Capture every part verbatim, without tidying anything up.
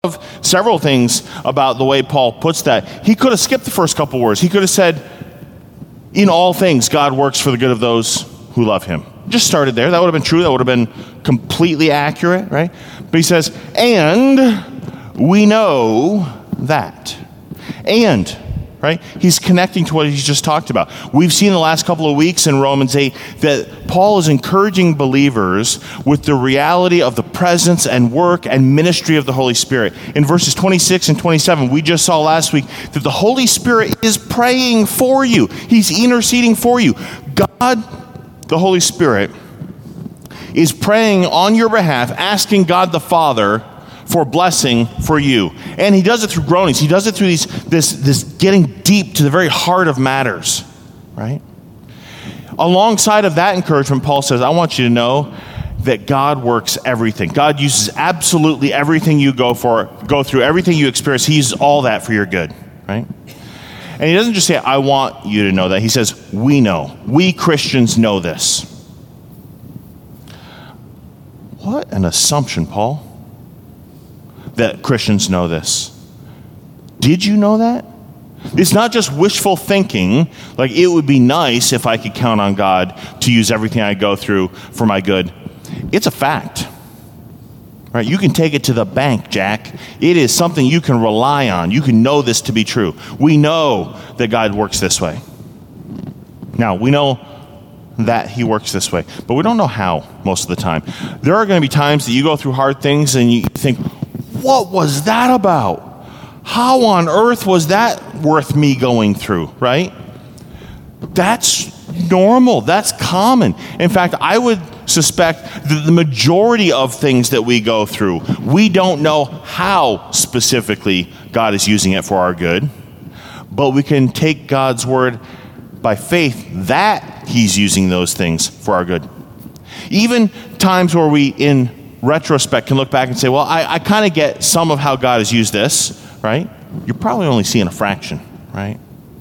Several things about the way Paul puts that. He could have skipped the first couple words. He could have said, in all things, God works for the good of those who love him. Just started there. That would have been true. That would have been completely accurate, right? But he says, and we know that. And, right? He's connecting to what he's just talked about. We've seen the last couple of weeks in Romans eight that Paul is encouraging believers with the reality of the presence and work and ministry of the Holy Spirit. In verses twenty-six and twenty-seven, we just saw last week that the Holy Spirit is praying for you. He's interceding for you. God, the Holy Spirit, is praying on your behalf, asking God the Father for blessing for you. And he does it through groanings. He does it through these this this getting deep to the very heart of matters, right? Alongside of that encouragement, Paul says, I want you to know that God works everything. God uses absolutely everything you go for, go through, everything you experience. He uses all that for your good, right? And he doesn't just say, I want you to know that. He says, we know. We Christians know this. What an assumption, Paul, that Christians know this. Did you know that? It's not just wishful thinking, like it would be nice if I could count on God to use everything I go through for my good. It's a fact, right? You can take it to the bank, Jack. It is something you can rely on. You can know this to be true. We know that God works this way. Now, we know that he works this way, but we don't know how most of the time. There are going to be times that you go through hard things and you think, what was that about? How on earth was that worth me going through, right? That's normal. That's common. In fact, I would suspect that the majority of things that we go through, we don't know how specifically God is using it for our good, but we can take God's word by faith that he's using those things for our good. Even times where we, in retrospect, can look back and say, well, I, I kind of get some of how God has used this, right? You're probably only seeing a fraction, right?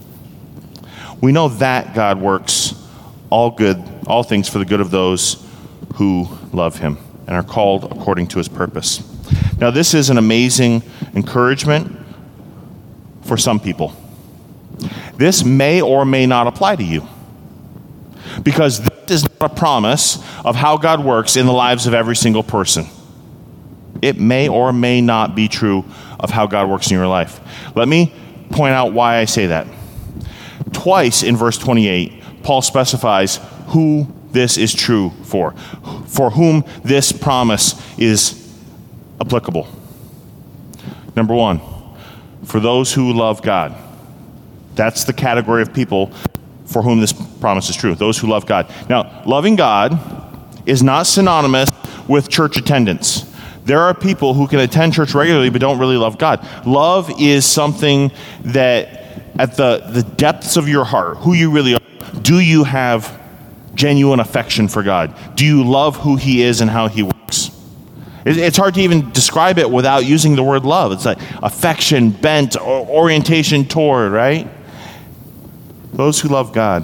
We know that God works all good, all things for the good of those who love him and are called according to his purpose. Now, this is an amazing encouragement for some people. This may or may not apply to you, because this is not a promise of how God works in the lives of every single person. It may or may not be true of how God works in your life. Let me point out why I say that. Twice in verse twenty-eight, Paul specifies who this is true for, for whom this promise is applicable. Number one, for those who love God. That's the category of people for whom this promise is true, those who love God. Now, loving God is not synonymous with church attendance. There are people who can attend church regularly but don't really love God. Love is something that at the, the depths of your heart, who you really are, do you have genuine affection for God? Do you love who he is and how he works? It, it's hard to even describe it without using the word love. It's like affection, bent, or orientation toward, right? Those who love God.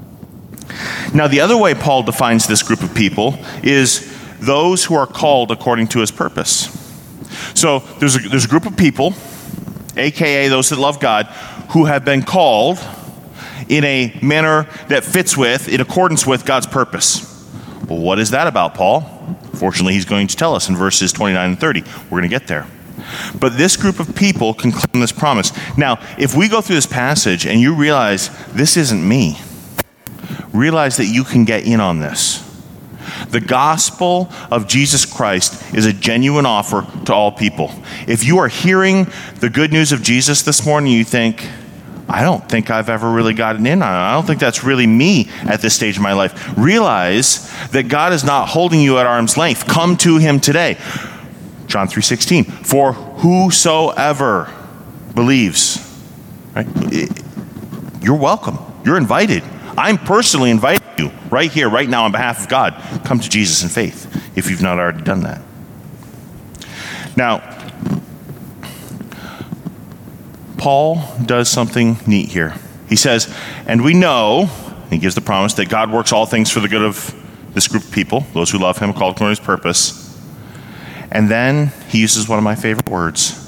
Now, the other way Paul defines this group of people is those who are called according to his purpose. So there's a, there's a group of people, a k a those that love God, who have been called in a manner that fits with, in accordance with God's purpose. Well, what is that about, Paul? Fortunately, he's going to tell us in verses twenty-nine and thirty. We're going to get there. But this group of people can claim this promise. Now, if we go through this passage and you realize this isn't me, realize that you can get in on this. The gospel of Jesus Christ is a genuine offer to all people. If you are hearing the good news of Jesus this morning, you think, I don't think I've ever really gotten in on it. I don't think that's really me at this stage of my life. Realize that God is not holding you at arm's length. Come to him today. John three sixteen, for whosoever believes, right? You're welcome. You're invited. I'm personally inviting you right here, right now on behalf of God. Come to Jesus in faith if you've not already done that. Now, Paul does something neat here. He says, and we know, he gives the promise that God works all things for the good of this group of people, those who love him, called according to his purpose. And then he uses one of my favorite words,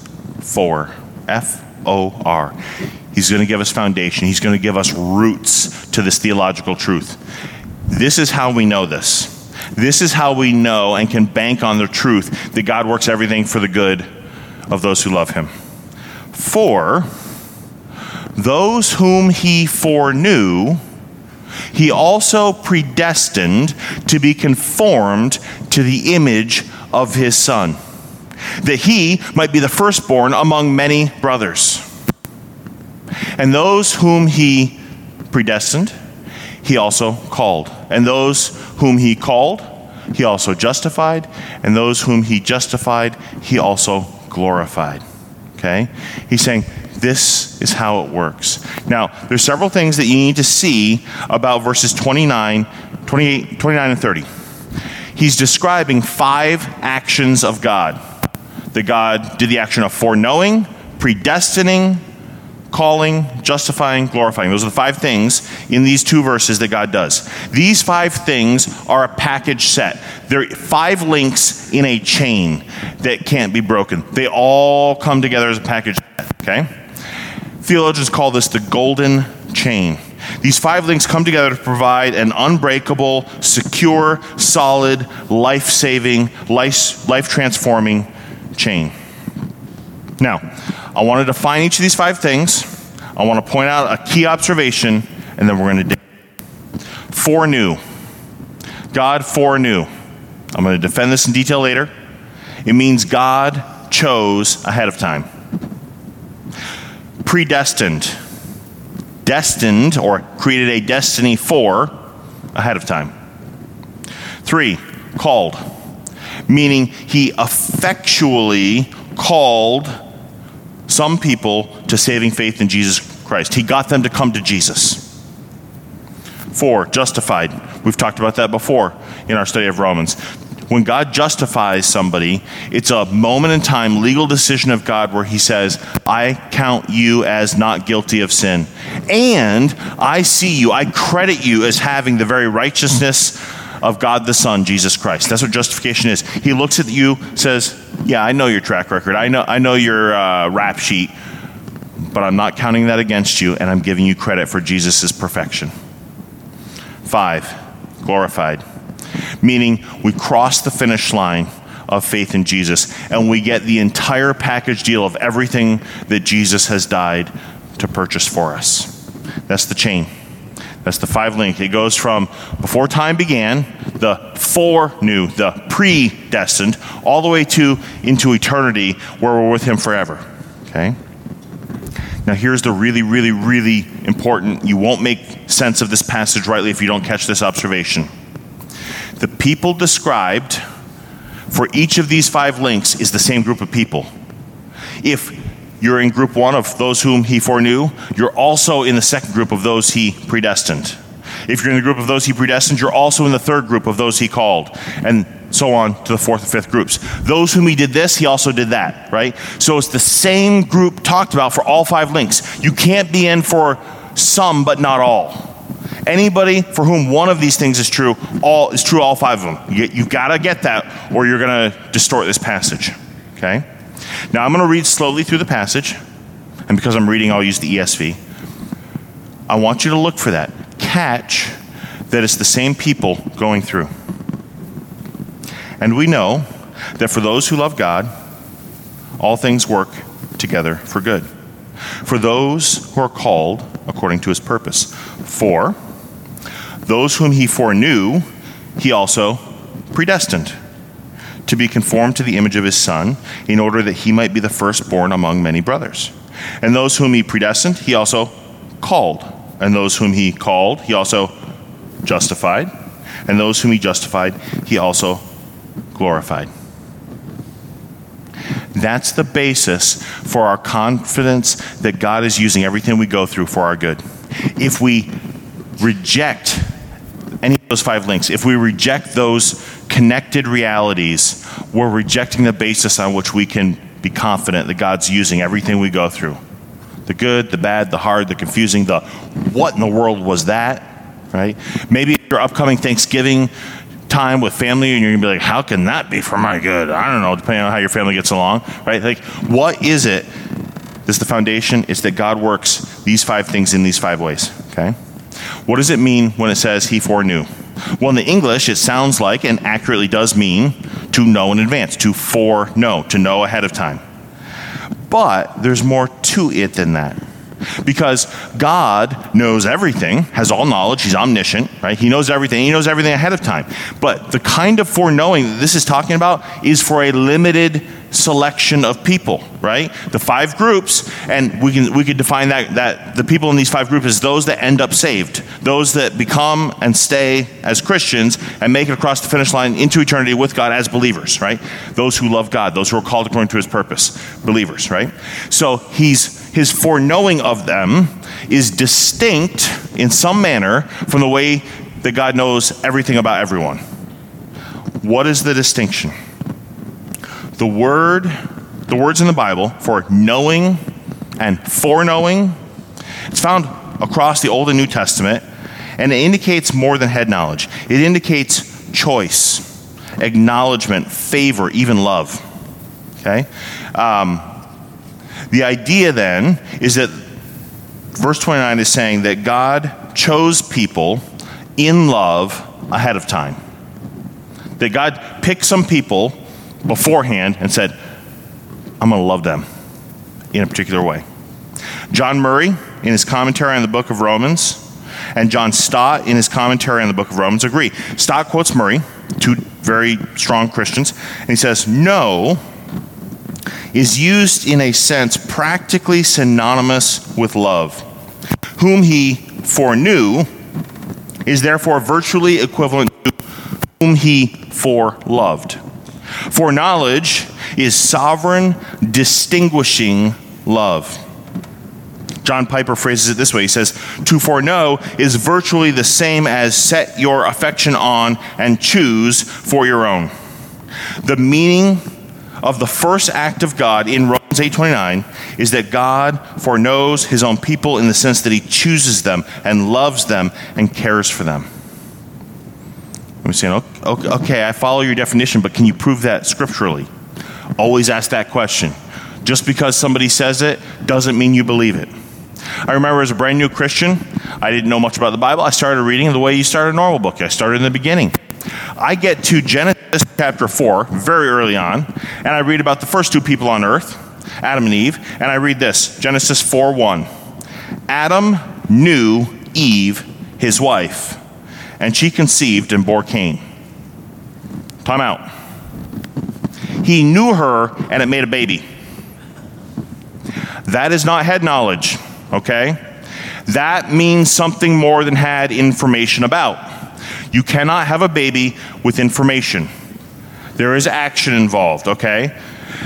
For. F O R. He's going to give us foundation. He's going to give us roots to this theological truth. This is how we know this. This is how we know and can bank on the truth that God works everything for the good of those who love him. For those whom he foreknew, he also predestined to be conformed to the image of his Son, that he might be the firstborn among many brothers. And those whom he predestined, he also called. And those whom he called, he also justified. And those whom he justified, he also glorified. Okay? He's saying this is how it works. Now, there's several things that you need to see about verses twenty-nine, twenty-eight, twenty-nine and thirty. He's describing five actions of God. That God did the action of foreknowing, predestining, calling, justifying, glorifying. Those are the five things in these two verses that God does. These five things are a package set. They're five links in a chain that can't be broken. They all come together as a package set, okay? Theologians call this the golden chain. These five links come together to provide an unbreakable, secure, solid, life-saving, life, life-transforming chain. Now, I want to define each of these five things. I want to point out a key observation, and then we're going to dig. Foreknew. God foreknew. I'm going to defend this in detail later. It means God chose ahead of time. Predestined. Destined, or created a destiny for, ahead of time. Three, called. Meaning he effectually called some people to saving faith in Jesus Christ. He got them to come to Jesus. Four, justified. We've talked about that before in our study of Romans. When God justifies somebody, it's a moment in time legal decision of God where he says, I count you as not guilty of sin. And I see you, I credit you as having the very righteousness of God the Son, Jesus Christ. That's what justification is. He looks at you, says, yeah, I know your track record. I know I know your uh, rap sheet, but I'm not counting that against you, and I'm giving you credit for Jesus' perfection. Five, glorified. Meaning we cross the finish line of faith in Jesus, and we get the entire package deal of everything that Jesus has died to purchase for us. That's the chain. That's the five link. It goes from before time began, the foreknew, the predestined, all the way to into eternity where we're with him forever. Okay? Now here's the really, really, really important, you won't make sense of this passage rightly if you don't catch this observation. The people described for each of these five links is the same group of people. If you're in group one of those whom he foreknew, you're also in the second group of those he predestined. If you're in the group of those he predestined, you're also in the third group of those he called, and so on to the fourth and fifth groups. Those whom he did this, he also did that, right? So it's the same group talked about for all five links. You can't be in for some, but not all. Anybody for whom one of these things is true, all is true all five of them. You, you've got to get that, or you're going to distort this passage, okay? Now I'm going to read slowly through the passage, and because I'm reading, I'll use the E S V. I want you to look for that. Catch that it's the same people going through. And we know that for those who love God, all things work together for good. For those who are called according to his purpose. For those whom he foreknew, he also predestined to be conformed to the image of his Son, in order that he might be the firstborn among many brothers. And those whom he predestined, he also called. And those whom he called, he also justified. And those whom he justified, he also glorified. That's the basis for our confidence that God is using everything we go through for our good. If we reject any of those five links, if we reject those connected realities, we're rejecting the basis on which we can be confident that God's using everything we go through. The good, the bad, the hard, the confusing, the what in the world was that, right? Maybe your upcoming Thanksgiving time with family and you're gonna be like, how can that be for my good? I don't know, depending on how your family gets along, right? Like, what is it This is the foundation. It's that God works these five things in these five ways, okay? What does it mean when it says he foreknew? Well, in the English, it sounds like, and accurately does mean, to know in advance, to foreknow, to know ahead of time. But there's more to it than that. Because God knows everything, has all knowledge, he's omniscient, right? He knows everything, he knows everything ahead of time. But the kind of foreknowing that this is talking about is for a limited selection of people, right? The five groups, and we can we could define that that the people in these five groups as those that end up saved, those that become and stay as Christians and make it across the finish line into eternity with God as believers, right? Those who love God, those who are called according to his purpose, believers, right? So he's his foreknowing of them is distinct in some manner from the way that God knows everything about everyone. What is the distinction? The word, the words in the Bible for knowing and foreknowing, it's found across the Old and New Testament, and it indicates more than head knowledge. It indicates choice, acknowledgement, favor, even love. Okay? Um, the idea then is that verse twenty-nine is saying that God chose people in love ahead of time. That God picked some people beforehand and said, I'm going to love them in a particular way. John Murray, in his commentary on the book of Romans, and John Stott, in his commentary on the book of Romans, agree. Stott quotes Murray, two very strong Christians, and he says, know is used in a sense practically synonymous with love. Whom he foreknew is therefore virtually equivalent to whom he foreloved. Foreknowledge is sovereign, distinguishing love. John Piper phrases it this way. He says, to foreknow is virtually the same as set your affection on and choose for your own. The meaning of the first act of God in Romans eight twenty-nine is that God foreknows his own people in the sense that he chooses them and loves them and cares for them. I'm saying, okay, okay, I follow your definition, but can you prove that scripturally? Always ask that question. Just because somebody says it doesn't mean you believe it. I remember as a brand new Christian, I didn't know much about the Bible. I started reading the way you start a normal book. I started in the beginning. I get to Genesis chapter four very early on, and I read about the first two people on earth, Adam and Eve, and I read this, Genesis four one. Adam knew Eve, his wife, and she conceived and bore Cain. Time out. He knew her, and it made a baby. That is not head knowledge, okay? That means something more than had information about. You cannot have a baby with information. There is action involved, okay?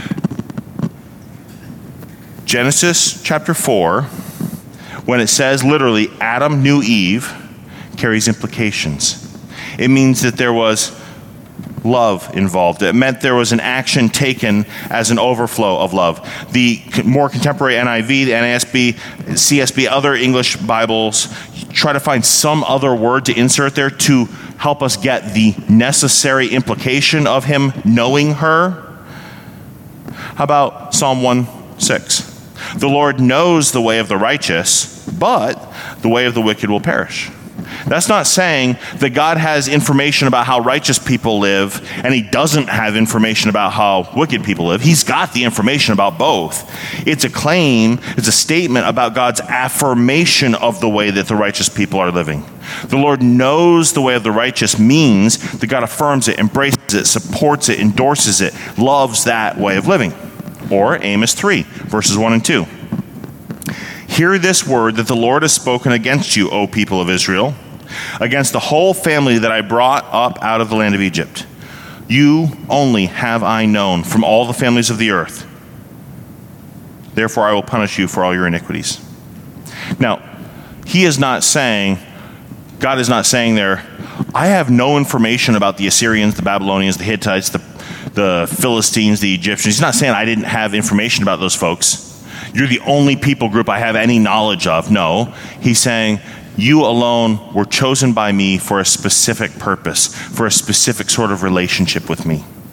Genesis chapter four, when it says literally, Adam knew Eve, carries implications. It means that there was love involved. It meant there was an action taken as an overflow of love. The more contemporary N I V, the N A S B, C S B, other English Bibles try to find some other word to insert there to help us get the necessary implication of him knowing her. How about Psalm one six? The Lord knows the way of the righteous, but the way of the wicked will perish. That's not saying that God has information about how righteous people live and he doesn't have information about how wicked people live. He's got the information about both. It's a claim, it's a statement about God's affirmation of the way that the righteous people are living. The Lord knows the way of the righteous means that God affirms it, embraces it, supports it, endorses it, loves that way of living. Or Amos three, verses one and two. Hear this word that the Lord has spoken against you, O people of Israel, against the whole family that I brought up out of the land of Egypt. You only have I known from all the families of the earth. Therefore I will punish you for all your iniquities. Now, he is not saying, God is not saying there, I have no information about the Assyrians, the Babylonians, the Hittites, the, the Philistines, the Egyptians. He's not saying I didn't have information about those folks. You're the only people group I have any knowledge of. No, he's saying you alone were chosen by me for a specific purpose, for a specific sort of relationship with me.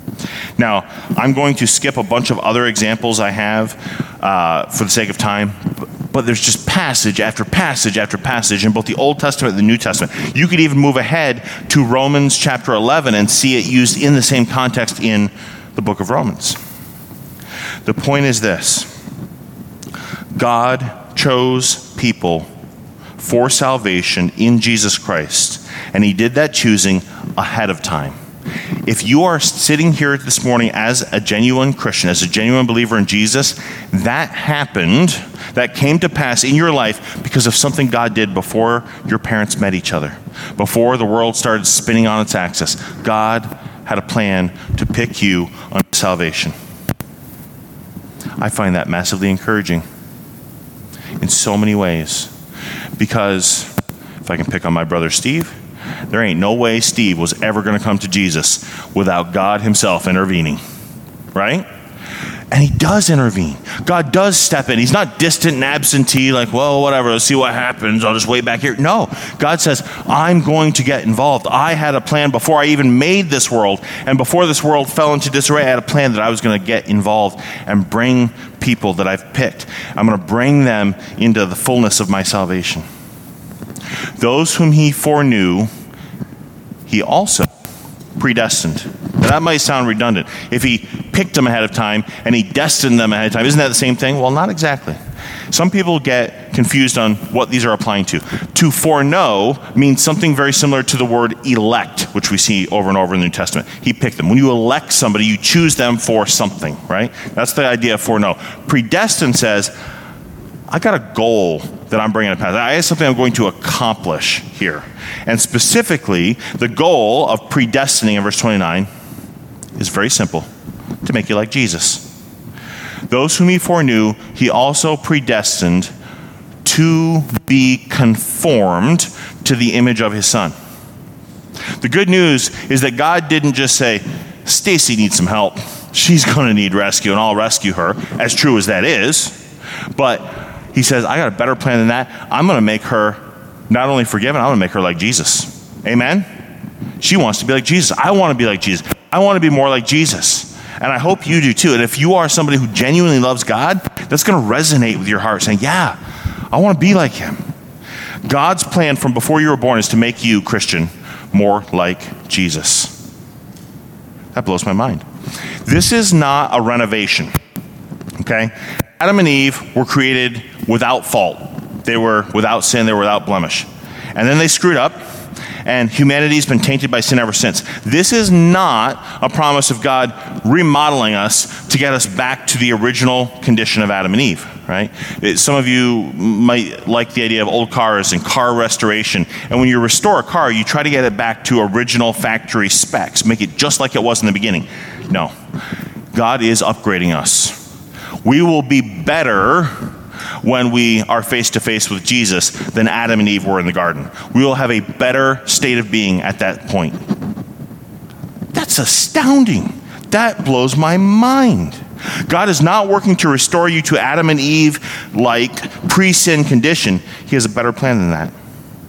Now, I'm going to skip a bunch of other examples I have uh, for the sake of time, but, but there's just passage after passage after passage in both the Old Testament and the New Testament. You could even move ahead to Romans chapter eleven and see it used in the same context in the book of Romans. The point is this: God chose people for salvation in Jesus Christ, and he did that choosing ahead of time. If you are sitting here this morning as a genuine Christian, as a genuine believer in Jesus, that happened, that came to pass in your life because of something God did before your parents met each other, before the world started spinning on its axis. God had a plan to pick you unto salvation. I find that massively encouraging in so many ways, because if I can pick on my brother Steve, there ain't no way Steve was ever going to come to Jesus without God himself intervening, right? And he does intervene. God does step in. He's not distant and absentee, like, well, whatever, let's see what happens. I'll just wait back here. No, God says, I'm going to get involved. I had a plan before I even made this world. And before this world fell into disarray, I had a plan that I was going to get involved and bring people that I've picked. I'm going to bring them into the fullness of my salvation. Those whom he foreknew, he also predestined. Now, that might sound redundant. If he picked them ahead of time and he destined them ahead of time, isn't that the same thing? Well, not exactly. Some people get confused on what these are applying to. To foreknow means something very similar to the word elect, which we see over and over in the New Testament. He picked them. When you elect somebody, you choose them for something, right? That's the idea of foreknow. Predestined says, I got a goal that I'm bringing to pass. I have something I'm going to accomplish here. And specifically, the goal of predestining in verse twenty-nine is very simple: to make you like Jesus. Those whom he foreknew, he also predestined to be conformed to the image of his Son. The good news is that God didn't just say, Stacy needs some help. She's going to need rescue, and I'll rescue her, as true as that is. But he says, I got a better plan than that. I'm going to make her not only forgiven, I'm going to make her like Jesus. Amen? She wants to be like Jesus. I want to be like Jesus. I want to be more like Jesus. And I hope you do too. And if you are somebody who genuinely loves God, that's going to resonate with your heart, saying, yeah, I want to be like him. God's plan from before you were born is to make you, Christian, more like Jesus. That blows my mind. This is not a renovation, okay? Adam and Eve were created without fault. They were without sin. They were without blemish. And then they screwed up, and humanity's been tainted by sin ever since. This is not a promise of God remodeling us to get us back to the original condition of Adam and Eve, right? It, some of you might like the idea of old cars and car restoration. And when you restore a car, you try to get it back to original factory specs, make it just like it was in the beginning. No. God is upgrading us. We will be better when we are face to face with Jesus than Adam and Eve were in the garden. We will have a better state of being at that point. That's astounding. That blows my mind. God is not working to restore you to Adam and Eve like pre-sin condition. He has a better plan than that.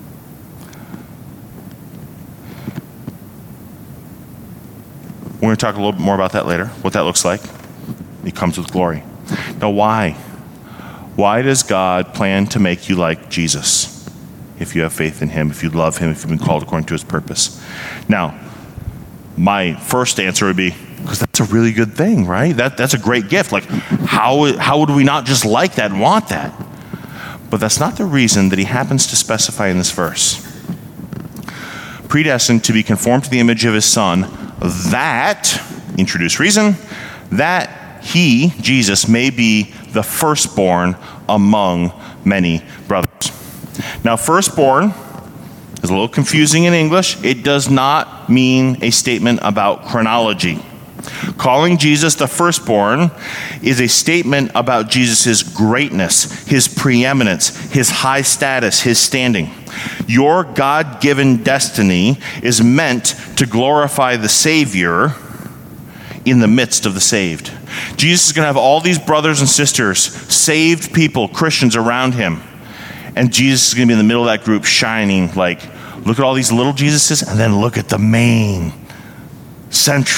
We're going to talk a little bit more about that later, what that looks like. It comes with glory. Now, why? Why does God plan to make you like Jesus? If you have faith in him, if you love him, if you've been called according to his purpose. Now, my first answer would be, because that's a really good thing, right? That, that's a great gift. Like, how, how would we not just like that and want that? But that's not the reason that he happens to specify in this verse. Predestined to be conformed to the image of his Son, that, introduce reason, that he, Jesus, may be the firstborn among many brothers. Now, firstborn is a little confusing in English. It does not mean a statement about chronology. Calling Jesus the firstborn is a statement about Jesus' greatness, his preeminence, his high status, his standing. Your God-given destiny is meant to glorify the Savior in the midst of the saved. Jesus is going to have all these brothers and sisters, saved people, Christians around him. And Jesus is going to be in the middle of that group shining like, look at all these little Jesuses, and then look at the main, central,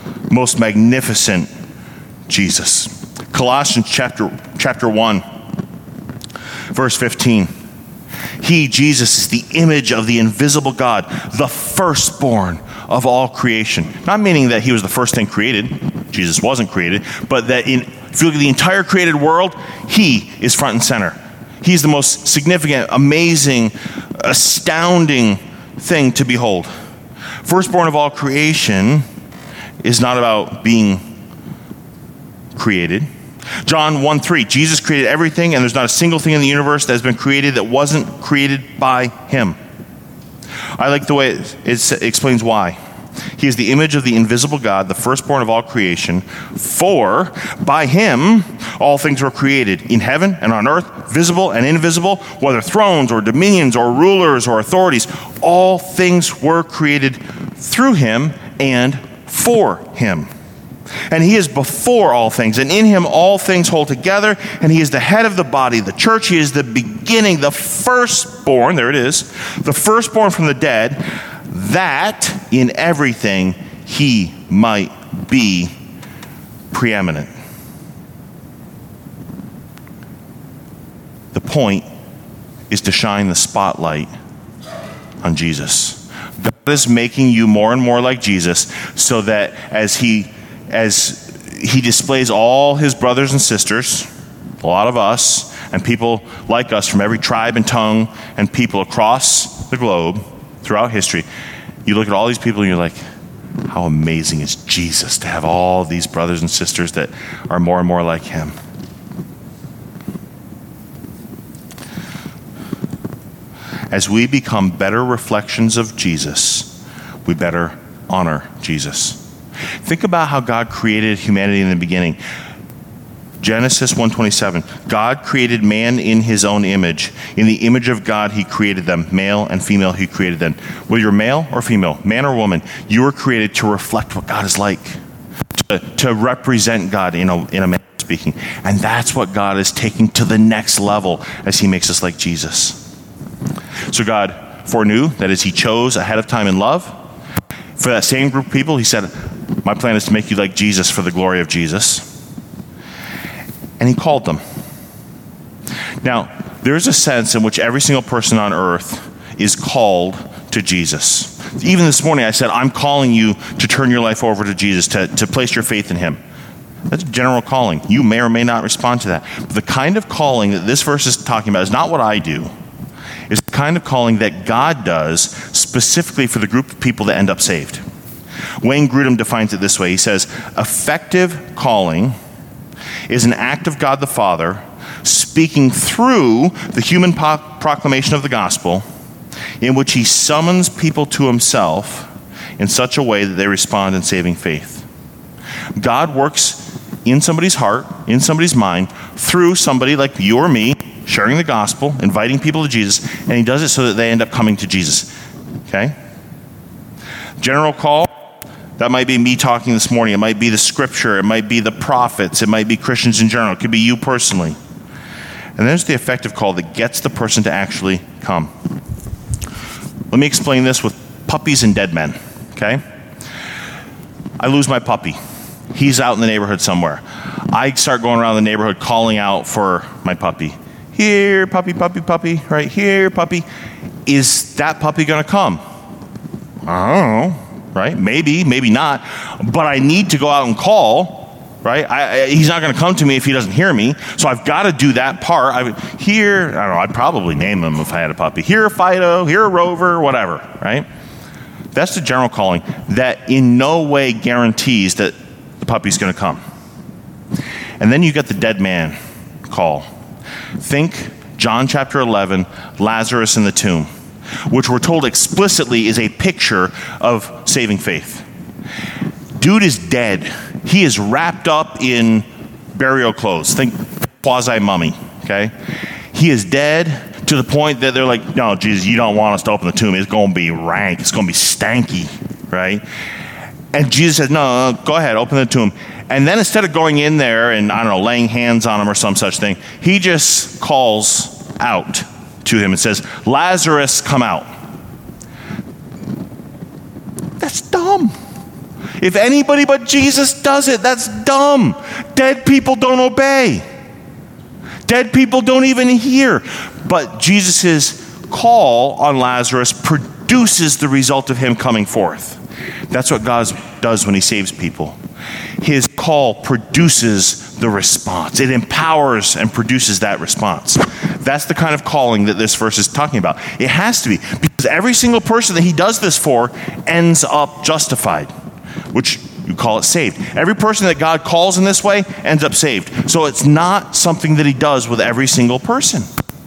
most magnificent Jesus. Colossians chapter, chapter one, verse fifteen. He, Jesus, is the image of the invisible God, the firstborn of all creation. Not meaning that he was the first thing created. Jesus wasn't created. But that in, if you look at the entire created world, he is front and center. He's the most significant, amazing, astounding thing to behold. Firstborn of all creation is not about being created. John one three, Jesus created everything, and there's not a single thing in the universe that has been created that wasn't created by him. I like the way it, it explains why. He is the image of the invisible God, the firstborn of all creation. For by him all things were created, in heaven and on earth, visible and invisible, whether thrones or dominions or rulers or authorities. All things were created through him and for him. And he is before all things, and in him all things hold together, and he is the head of the body, the church. He is the beginning, the firstborn, there it is, the firstborn from the dead, that in everything he might be preeminent. The point is to shine the spotlight on Jesus. God is making you more and more like Jesus, so that as he as he displays all his brothers and sisters, a lot of us, and people like us from every tribe and tongue and people across the globe throughout history, you look at all these people and you're like, how amazing is Jesus to have all these brothers and sisters that are more and more like him. As we become better reflections of Jesus, we better honor Jesus. Think about how God created humanity in the beginning. Genesis one twenty-seven, God created man in his own image. In the image of God, he created them. Male and female, he created them. Whether you're male or female, man or woman, you were created to reflect what God is like, to, to represent God in a, in a manner speaking. And that's what God is taking to the next level as he makes us like Jesus. So God foreknew, that is, he chose ahead of time in love. For that same group of people, he said, my plan is to make you like Jesus for the glory of Jesus. And he called them. Now, there's a sense in which every single person on earth is called to Jesus. Even this morning I said, I'm calling you to turn your life over to Jesus, to, to place your faith in him. That's a general calling. You may or may not respond to that. But the kind of calling that this verse is talking about is not what I do. It's the kind of calling that God does specifically for the group of people that end up saved. Wayne Grudem defines it this way. He says, effective calling is an act of God the Father speaking through the human po- proclamation of the gospel, in which he summons people to himself in such a way that they respond in saving faith. God works in somebody's heart, in somebody's mind, through somebody like you or me, sharing the gospel, inviting people to Jesus, and he does it so that they end up coming to Jesus. Okay? General call, that might be me talking this morning. It might be the scripture. It might be the prophets. It might be Christians in general. It could be you personally. And there's the effective call that gets the person to actually come. Let me explain this with puppies and dead men, okay? I lose my puppy. He's out in the neighborhood somewhere. I start going around the neighborhood calling out for my puppy. Here, puppy, puppy, puppy, right here, puppy. Is that puppy going to come? I don't know. Right? Maybe, maybe not. But I need to go out and call, right? I, I, he's not going to come to me if he doesn't hear me. So I've got to do that part. I would, here, I don't know, I'd probably name him if I had a puppy. Here a Fido, here a Rover, whatever, right? That's the general calling that in no way guarantees that the puppy's going to come. And then you get the dead man call. Think John chapter eleven, Lazarus in the tomb, which we're told explicitly is a picture of saving faith. Dude is dead. He is wrapped up in burial clothes. Think quasi-mummy, okay? He is dead to the point that they're like, no, Jesus, you don't want us to open the tomb. It's going to be rank. It's going to be stanky, right? And Jesus says, no, no, go ahead, open the tomb. And then instead of going in there and, I don't know, laying hands on him or some such thing, he just calls out to him and says, Lazarus, come out. That's dumb. If anybody but Jesus does it, that's dumb. Dead people don't obey. Dead people don't even hear. But Jesus' call on Lazarus produces the result of him coming forth. That's what God does when he saves people. His call produces the response. It empowers and produces that response. That's the kind of calling that this verse is talking about. It has to be, because every single person that he does this for ends up justified, which you call it saved. Every person that God calls in this way ends up saved. So it's not something that he does with every single person.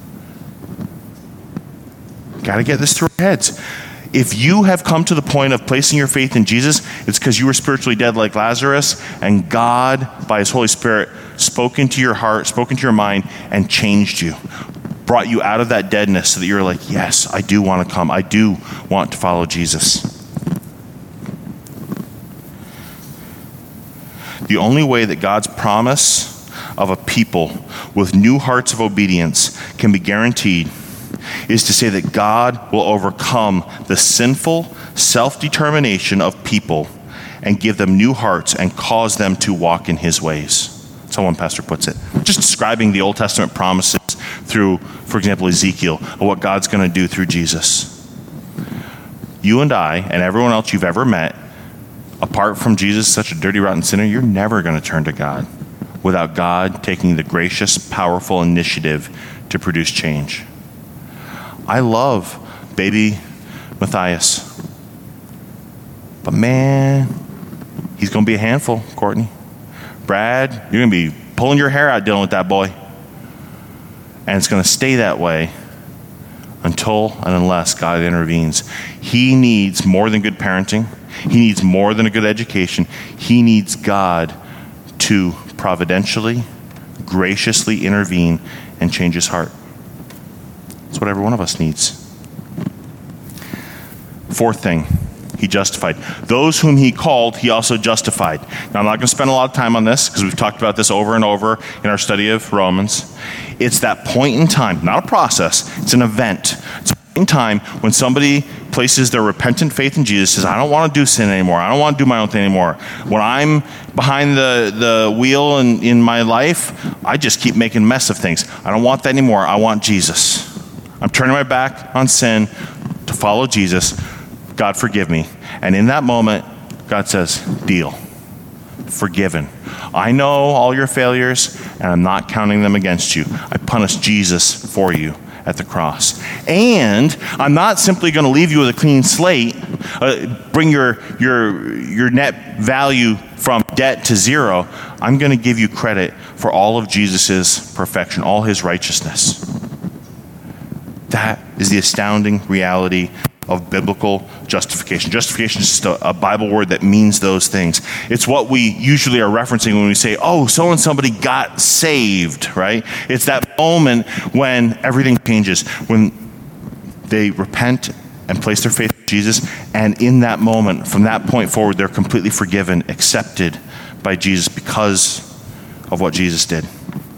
Got to get this through our heads. If you have come to the point of placing your faith in Jesus, it's because you were spiritually dead like Lazarus, and God, by his Holy Spirit, spoke into your heart, spoke into your mind, and changed you. Brought you out of that deadness so that you're like, yes, I do want to come. I do want to follow Jesus. The only way that God's promise of a people with new hearts of obedience can be guaranteed is to say that God will overcome the sinful self-determination of people and give them new hearts and cause them to walk in his ways. That's how one pastor puts it. Just describing the Old Testament promises through, for example, Ezekiel, of what God's going to do through Jesus. You and I and everyone else you've ever met, apart from Jesus, such a dirty, rotten sinner, you're never going to turn to God without God taking the gracious, powerful initiative to produce change. I love baby Matthias. But man, he's going to be a handful, Courtney. Brad, you're going to be pulling your hair out dealing with that boy. And it's going to stay that way until and unless God intervenes. He needs more than good parenting. He needs more than a good education. He needs God to providentially, graciously intervene and change his heart. That's what every one of us needs. Fourth thing, he justified. Those whom he called, he also justified. Now, I'm not going to spend a lot of time on this because we've talked about this over and over in our study of Romans. It's that point in time, not a process, it's an event. It's a point in time when somebody places their repentant faith in Jesus, says, I don't want to do sin anymore. I don't want to do my own thing anymore. When I'm behind the, the wheel in, in my life, I just keep making a mess of things. I don't want that anymore. I want Jesus. I'm turning my back on sin to follow Jesus. God, forgive me. And in that moment, God says, deal. Forgiven. I know all your failures, and I'm not counting them against you. I punished Jesus for you at the cross. And I'm not simply going to leave you with a clean slate, uh, bring your, your, your net value from debt to zero. I'm going to give you credit for all of Jesus' perfection, all his righteousness. That is the astounding reality of biblical justification. Justification is just a, a Bible word that means those things. It's what we usually are referencing when we say, oh, so and somebody got saved, right? It's that moment when everything changes, when they repent and place their faith in Jesus, and in that moment, from that point forward, they're completely forgiven, accepted by Jesus because of what Jesus did.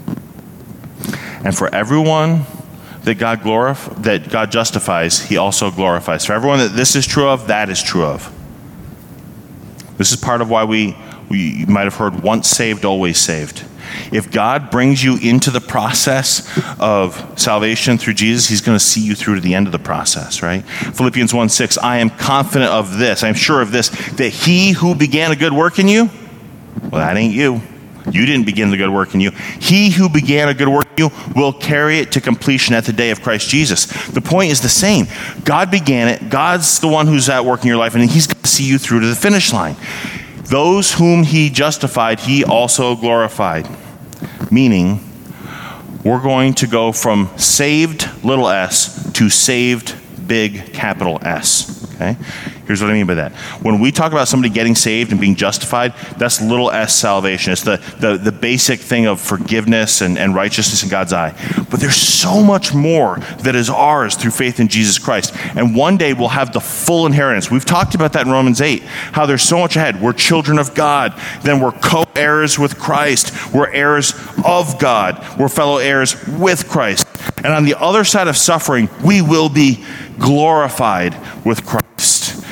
And for everyone that God glorif- that God justifies, he also glorifies. For everyone that this is true of, that is true of. This is part of why we, we you might have heard, once saved, always saved. If God brings you into the process of salvation through Jesus, he's going to see you through to the end of the process, right? Philippians one six, I am confident of this, I'm sure of this, that he who began a good work in you, well, that ain't you. You didn't begin the good work in you. He who began a good work in you will carry it to completion at the day of Christ Jesus. The point is the same. God began it. God's the one who's at work in your life, and he's going to see you through to the finish line. Those whom he justified, he also glorified. Meaning, we're going to go from saved, little s, to saved, big, capital S. Okay? Here's what I mean by that. When we talk about somebody getting saved and being justified, that's little s salvation. It's the, the, the basic thing of forgiveness and, and righteousness in God's eye. But there's so much more that is ours through faith in Jesus Christ. And one day we'll have the full inheritance. We've talked about that in Romans eight, how there's so much ahead. We're children of God. Then we're co-heirs with Christ. We're heirs of God. We're fellow heirs with Christ. And on the other side of suffering, we will be glorified with Christ.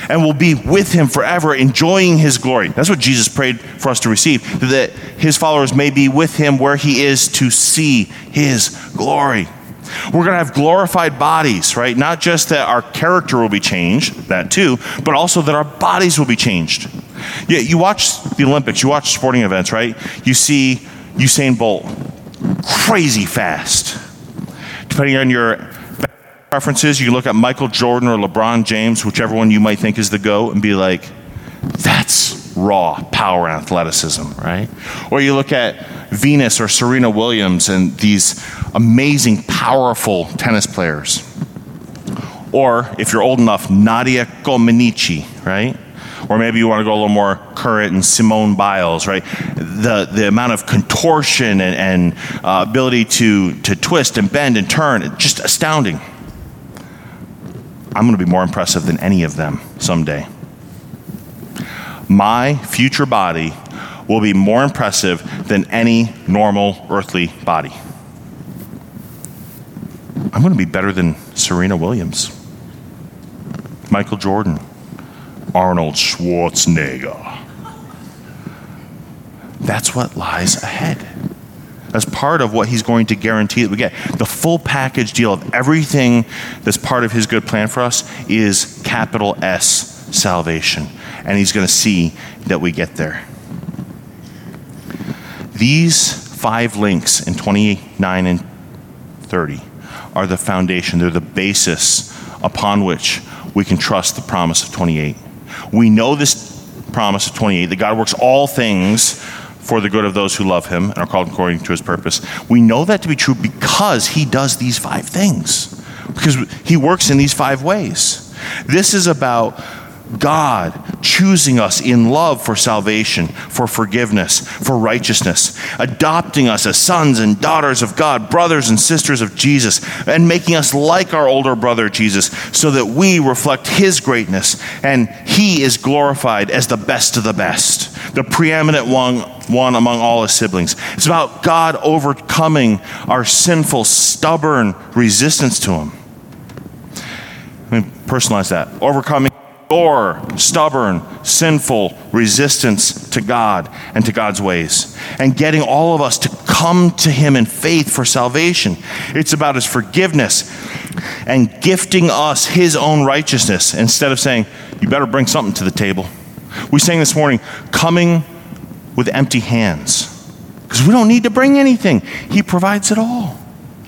and will be with him forever, enjoying his glory. That's what Jesus prayed for us to receive, that his followers may be with him where he is to see his glory. We're going to have glorified bodies, right? Not just that our character will be changed, that too, but also that our bodies will be changed. Yeah, you watch the Olympics, you watch sporting events, right? You see Usain Bolt, crazy fast. Depending on your preferences, you can look at Michael Jordan or LeBron James, whichever one you might think is the GOAT, and be like, that's raw power and athleticism, right? Or you look at Venus or Serena Williams and these amazing, powerful tennis players. Or, if you're old enough, Nadia Comaneci, right? Or maybe you want to go a little more current and Simone Biles, right? The the amount of contortion and, and uh, ability to, to twist and bend and turn, just astounding. I'm going to be more impressive than any of them someday. My future body will be more impressive than any normal earthly body. I'm going to be better than Serena Williams, Michael Jordan, Arnold Schwarzenegger. That's what lies ahead. That's part of what he's going to guarantee that we get. The full package deal of everything that's part of his good plan for us is capital S salvation. And he's going to see that we get there. These five links in twenty-nine and thirty are the foundation. They're the basis upon which we can trust the promise of twenty-eight. We know this promise of twenty-eight, that God works all things for the good of those who love him and are called according to his purpose. We know that to be true because he does these five things. Because he works in these five ways. This is about God choosing us in love for salvation, for forgiveness, for righteousness, adopting us as sons and daughters of God, brothers and sisters of Jesus, and making us like our older brother Jesus, so that we reflect his greatness and he is glorified as the best of the best, the preeminent one, one among all his siblings. It's about God overcoming our sinful, stubborn resistance to him. Let me personalize that. Overcoming your stubborn, sinful resistance to God and to God's ways, and getting all of us to come to him in faith for salvation. It's about his forgiveness and gifting us his own righteousness instead of saying, you better bring something to the table. We sang this morning, coming with empty hands, because we don't need to bring anything. He provides it all.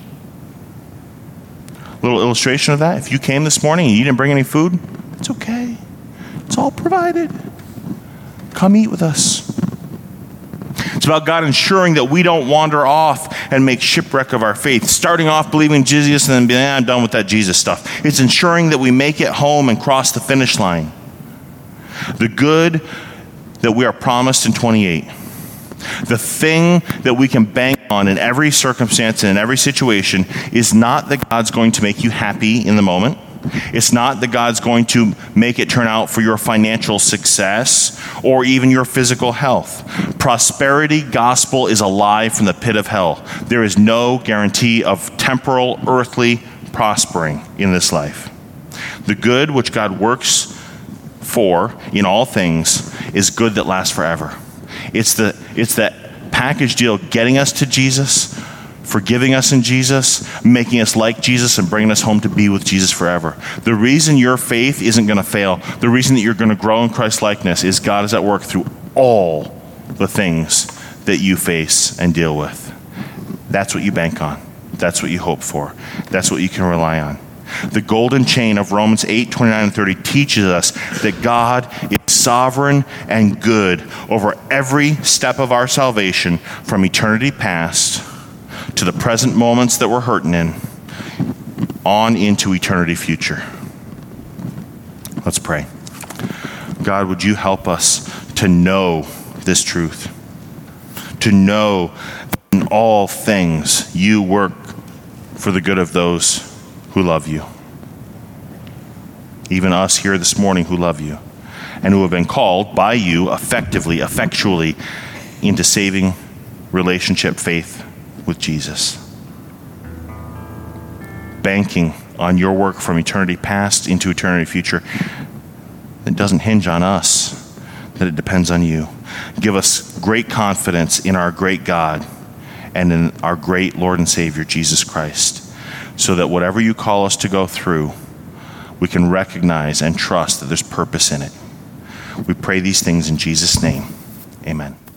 Little illustration of that. If you came this morning and you didn't bring any food, it's okay. It's all provided. Come eat with us. It's about God ensuring that we don't wander off and make shipwreck of our faith, starting off believing Jesus and then being, eh, I'm done with that Jesus stuff. It's ensuring that we make it home and cross the finish line. The good that we are promised in twenty-eight, the thing that we can bank on in every circumstance and in every situation, is not that God's going to make you happy in the moment. It's not that God's going to make it turn out for your financial success or even your physical health. Prosperity gospel is a lie from the pit of hell. There is no guarantee of temporal, earthly prospering in this life. The good which God works for in all things is good that lasts forever. It's the it's that package deal getting us to Jesus, forgiving us in Jesus, making us like Jesus, and bringing us home to be with Jesus forever. The reason your faith isn't going to fail, the reason that you're going to grow in Christ's likeness, is God is at work through all the things that you face and deal with. That's what you bank on. That's what you hope for. That's what you can rely on. The golden chain of Romans eight, twenty-nine and thirty teaches us that God is sovereign and good over every step of our salvation, from eternity past to the present moments that we're hurting in, on into eternity future. Let's pray. God, would you help us to know this truth, to know that in all things you work for the good of those who love you. Even us here this morning who love you and who have been called by you effectively, effectually into saving relationship faith with Jesus. Banking on your work from eternity past into eternity future, It doesn't hinge on us, that it depends on you. Give us great confidence in our great God and in our great Lord and Savior, Jesus Christ, so that whatever you call us to go through, we can recognize and trust that there's purpose in it. We pray these things in Jesus' name. Amen.